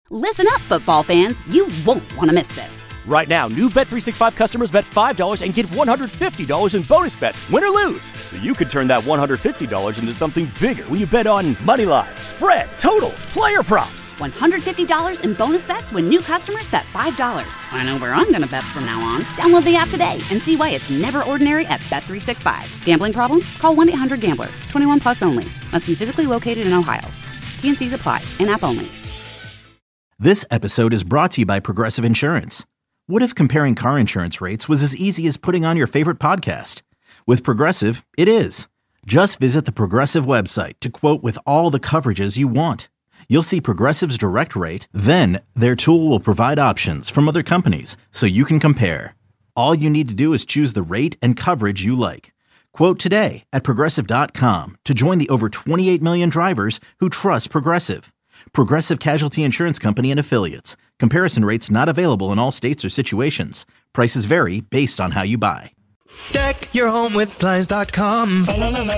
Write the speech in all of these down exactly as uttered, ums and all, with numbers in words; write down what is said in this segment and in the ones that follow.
Listen up, football fans. You won't want to miss this. Right now, new Bet three sixty-five customers bet five dollars and get one hundred fifty dollars in bonus bets, win or lose. So you could turn that one hundred fifty dollars into something bigger when you bet on money line, spread, totals, player props. one hundred fifty dollars in bonus bets when new customers bet five dollars. I know where I'm going to bet from now on. Download the app today and see why it's never ordinary at Bet three sixty-five. Gambling problem? Call one eight hundred gambler. twenty-one plus only. Must be physically located in Ohio. T and C's apply. In-app only. This episode is brought to you by Progressive Insurance. What if comparing car insurance rates was as easy as putting on your favorite podcast? With Progressive, it is. Just visit the Progressive website to quote with all the coverages you want. You'll see Progressive's direct rate, then their tool will provide options from other companies so you can compare. All you need to do is choose the rate and coverage you like. Quote today at Progressive dot com to join the over twenty-eight million drivers who trust Progressive. Progressive Casualty Insurance Company and Affiliates. Comparison rates not available in all states or situations. Prices vary based on how you buy. Deck your home with Blinds dot com.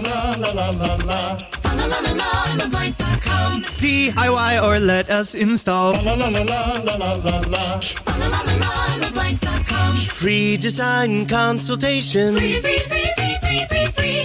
D I Y or let us install. Free design consultation. Free, free, free, free, free, free, free.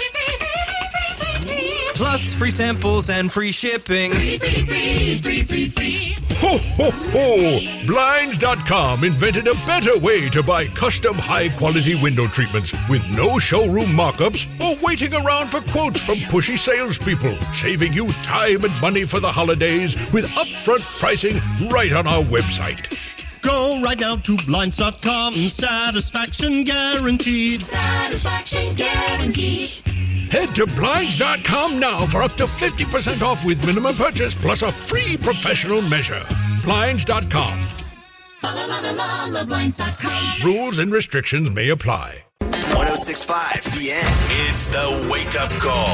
Plus free samples and free shipping. Free, free, free, free, free, free. Ho, ho, ho! Blinds dot com invented a better way to buy custom high-quality window treatments with no showroom mock-ups or waiting around for quotes from pushy salespeople, saving you time and money for the holidays with upfront pricing right on our website. Go right now to Blinds dot com. Satisfaction guaranteed. Satisfaction guaranteed. Head to Blinds dot com now for up to fifty percent off with minimum purchase plus a free professional measure. Blinds dot com. Blinds dot com. Rules and restrictions may apply. one oh six point five The End. It's the wake-up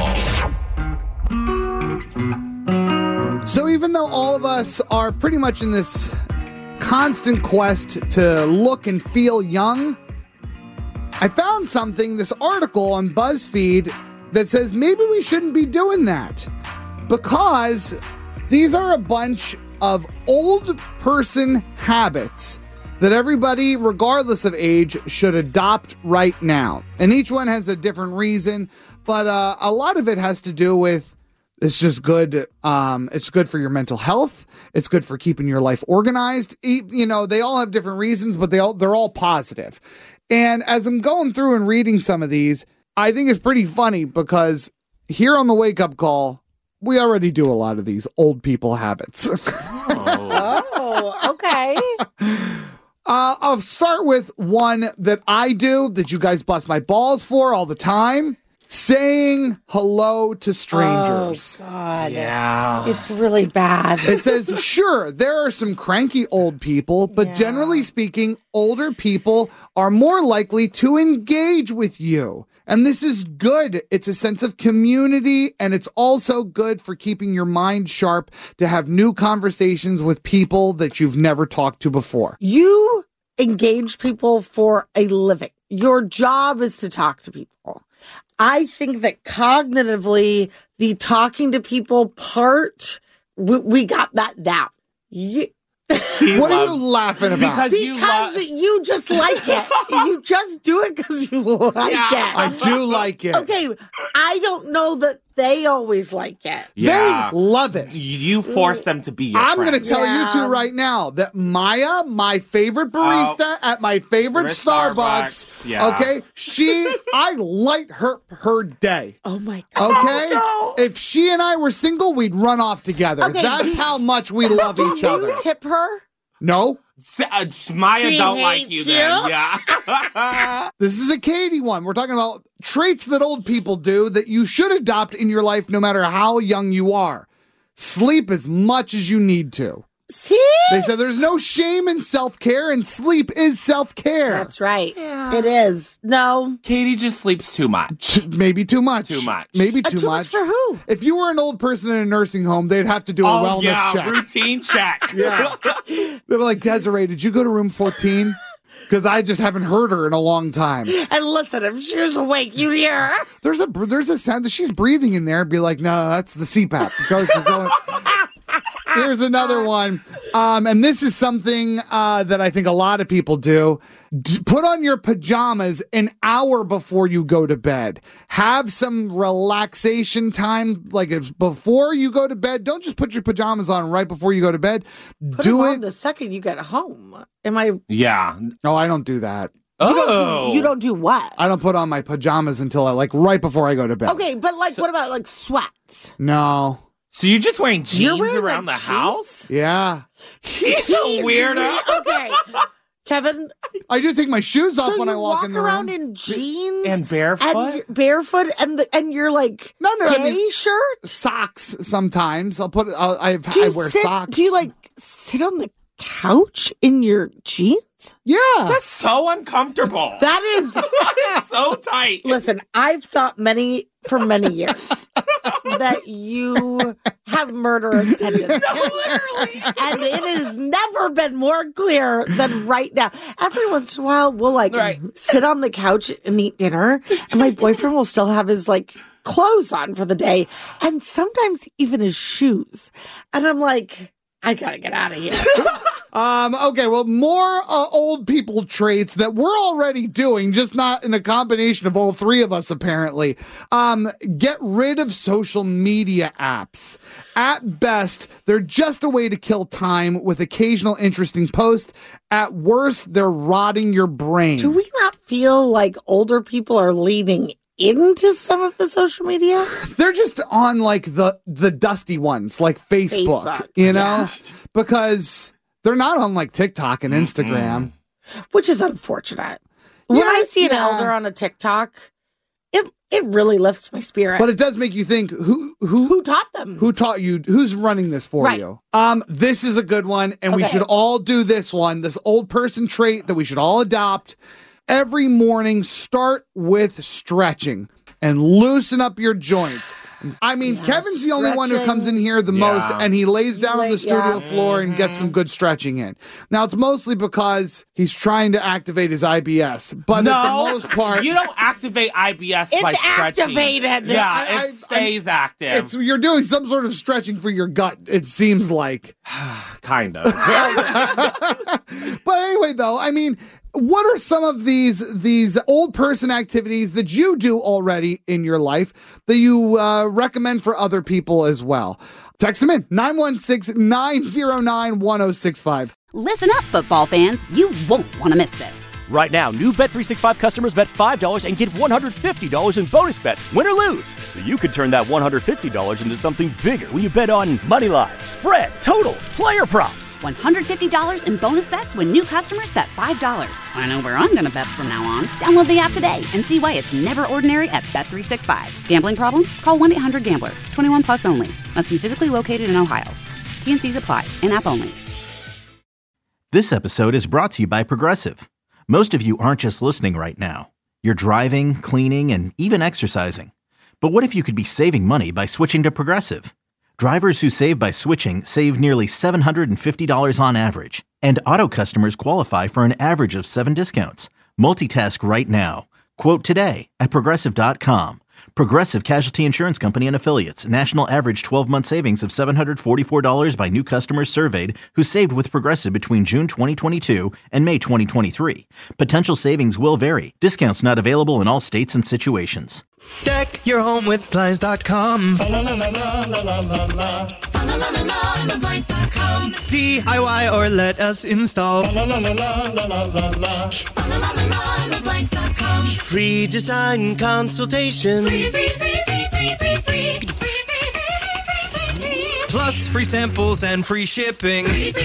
call. So even though all of us are pretty much in this constant quest to look and feel young, I found something, this article on BuzzFeed, that says maybe we shouldn't be doing that because these are a bunch of old person habits that everybody, regardless of age, should adopt right now. And each one has a different reason, but uh, a lot of it has to do with it's just good. Um, it's good for your mental health. It's good for keeping your life organized. You know, they all have different reasons, but they all, they're all positive. And as I'm going through and reading some of these, I think it's pretty funny because here on the Wake Up Call, we already do a lot of these old people habits. Oh, oh okay. Uh, I'll start with one that I do that you guys bust my balls for all the time. Saying hello to strangers. Oh, God. Yeah. It's really bad. It says, sure, there are some cranky old people, but yeah. generally speaking, older people are more likely to engage with you. And this is good. It's a sense of community, and it's also good for keeping your mind sharp to have new conversations with people that you've never talked to before. You engage people for a living. Your job is to talk to people. I think that cognitively, the talking to people part, we, we got that down. You, what are you laughing about? Because, because you, lo- you just like it. You just do it because you like yeah, it. I do like it. Okay, I don't know that they always like it. Yeah. They love it. You force them to be your I'm friend. going to tell yeah. you two right now that Maya, my favorite barista oh, at my favorite Starbucks, Starbucks. Yeah. okay, she, I light her her day. Oh, my God. Okay? Oh, no. If she and I were single, we'd run off together. Okay, That's do, how much we love do each other. You tip her? No. Uh, Maya she don't like you, you then. Yeah. This is a Katie one. We're talking about traits that old people do that you should adopt in your life no matter how young you are. Sleep as much as you need to. See? They said there's no shame in self-care, and sleep is self-care. That's right. Yeah. It is. No. Katie just sleeps too much. Maybe too much. Too much. Maybe too, uh, too much. much for who? If you were an old person in a nursing home, they'd have to do a oh, wellness yeah, check. routine check. Yeah. They were like, Desiree, did you go to room fourteen? Because I just haven't heard her in a long time. And listen, if she was awake, you'd hear her. There's a there's a sound that she's breathing in there and be like, no, that's the C PAP. Go, go. Here's another one. Um, and this is something uh, that I think a lot of people do. D- put on your pajamas an hour before you go to bed. Have some relaxation time, like if before you go to bed. Don't just put your pajamas on right before you go to bed. Put do them it on the second you get home. Am I? Yeah. Oh, I don't do that. You Oh. don't do, you don't do what? I don't put on my pajamas until I, like right before I go to bed. Okay, but like, what about like sweats? No. So you're just wearing jeans You're wearing, around like, the jeans? house? Yeah. He's a weirdo. Okay, Kevin. I do take my shoes off So when you I walk, walk in the around room. in jeans And barefoot? and barefoot, and the, and you're like No, no, I gay mean- shirt. Socks sometimes. I'll put. I'll, I Do you I wear sit, socks. Do you like sit on the couch in your jeans? Yeah. That's so uncomfortable. That is. That is so tight. Listen, I've thought many for many years that you have murderous tendencies. No, literally. And it has never been more clear than right now. Every once in a while, we'll like Right. sit on the couch and eat dinner, and my boyfriend will still have his like clothes on for the day, and sometimes even his shoes. And I'm like, I gotta get out of here. Um, okay, well, more uh, old people traits that we're already doing, just not in a combination of all three of us, apparently. Um, get rid of social media apps. At best, they're just a way to kill time with occasional interesting posts. At worst, they're rotting your brain. Do we not feel like older people are leaning into some of the social media? They're just on like the the dusty ones, like Facebook, Facebook, you know, yeah. because they're not on like TikTok and Instagram. Which is unfortunate. When Yeah, I see an yeah. elder on a TikTok, it it really lifts my spirit. But it does make you think who who Who taught them? who taught you, who's running this for Right. you. Um, this is a good one, and we Okay. should all do this one. This old person trait that we should all adopt. Every morning, start with stretching and loosen up your joints. I mean, Yeah, Kevin's the only one who comes in stretching. here the Yeah. most, and he lays down lay- on the studio yeah. floor and gets some good stretching in. Now, it's mostly because he's trying to activate his I B S, but no, at the most part, you don't activate I B S by It's stretching. activated. Yeah, I- I- it stays active. it's you're doing some sort of stretching for your gut. It seems like. kind of. But anyway, though, I mean, what are some of these these old person activities that you do already in your life that you uh, recommend for other people as well? Text them in nine one six, nine zero nine, one zero six five. Listen up, football fans. You won't want to miss this. Right now, new Bet three sixty-five customers bet five dollars and get one hundred fifty dollars in bonus bets, win or lose. So you could turn that one hundred fifty dollars into something bigger when you bet on money line, spread, totals, player props. one hundred fifty dollars in bonus bets when new customers bet five dollars. I know where I'm going to bet from now on. Download the app today and see why it's never ordinary at Bet three sixty-five. Gambling problem? Call one eight hundred gambler. twenty-one plus only. Must be physically located in Ohio. T and C's apply. In-app only. This episode is brought to you by Progressive. Most of you aren't just listening right now. You're driving, cleaning, and even exercising. But what if you could be saving money by switching to Progressive? Drivers who save by switching save nearly seven hundred fifty dollars on average. And auto customers qualify for an average of seven discounts. Multitask right now. Quote today at Progressive dot com. Progressive Casualty Insurance Company and Affiliates. National average twelve-month savings of seven hundred forty-four dollars by new customers surveyed who saved with Progressive between June twenty twenty-two and May twenty twenty-three. Potential savings will vary. Discounts not available in all states and situations. Deck your home with Blinds dot com. D I Y or let us install. Free design consultation. Plus free samples and free shipping.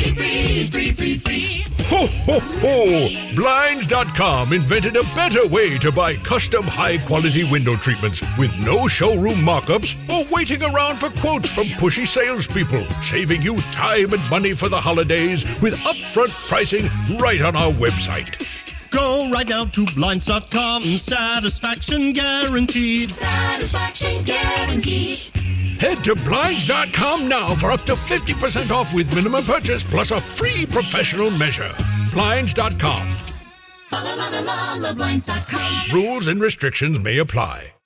Ho, ho, ho! Blinds dot com invented a better way to buy custom high-quality window treatments with no showroom mock-ups or waiting around for quotes from pushy salespeople, saving you time and money for the holidays with upfront pricing right on our website. Go right now to Blinds dot com. Satisfaction guaranteed. Satisfaction guaranteed. Head to Blinds dot com now for up to fifty percent off with minimum purchase plus a free professional measure. Blinds dot com. Fa la la la la la Blinds dot com. Rules and restrictions may apply.